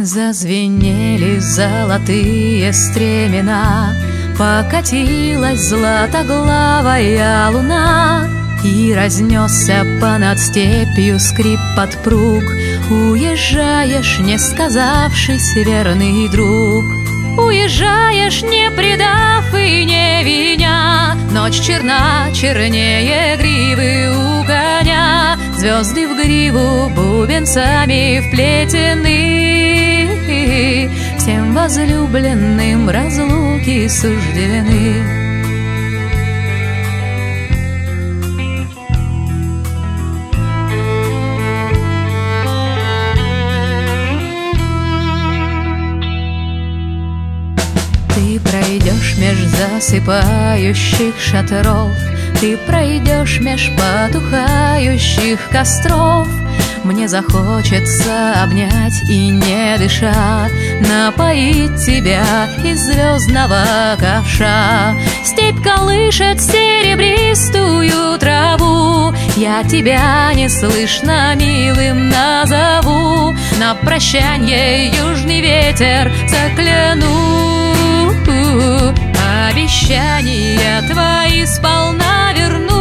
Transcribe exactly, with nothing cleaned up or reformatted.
Зазвенели золотые стремена, покатилась златоглавая луна, и разнесся понад степью скрип подпруг. Уезжаешь, не сказавшись, верный друг. Уезжаешь, не предав и не виня. Ночь черна, чернее гривы у коня. Звезды в гриву бубенцами вплетены. Всем возлюбленным разлуки суждены. Ты пройдешь меж засыпающих шатров, ты пройдешь меж потухающих костров. Мне захочется обнять и, не дыша, напоить тебя из звездного ковша. Степь колышет серебристую траву, я тебя неслышно милым назову. На прощанье южный ветер закляну. Обещания твои сполна верну.